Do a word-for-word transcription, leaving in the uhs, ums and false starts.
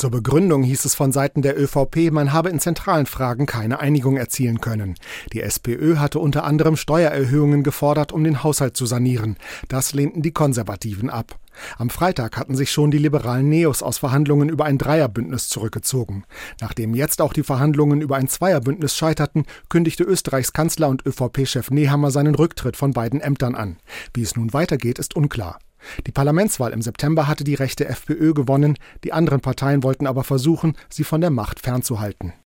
Zur Begründung hieß es von Seiten der ÖVP, man habe in zentralen Fragen keine Einigung erzielen können. Die SPÖ hatte unter anderem Steuererhöhungen gefordert, um den Haushalt zu sanieren. Das lehnten die Konservativen ab. Am Freitag hatten sich schon die liberalen Neos aus Verhandlungen über ein Dreierbündnis zurückgezogen. Nachdem jetzt auch die Verhandlungen über ein Zweierbündnis scheiterten, kündigte Österreichs Kanzler und ÖVP-Chef Nehammer seinen Rücktritt von beiden Ämtern an. Wie es nun weitergeht, ist unklar. Die Parlamentswahl im September hatte die rechte FPÖ gewonnen, die anderen Parteien wollten aber versuchen, sie von der Macht fernzuhalten.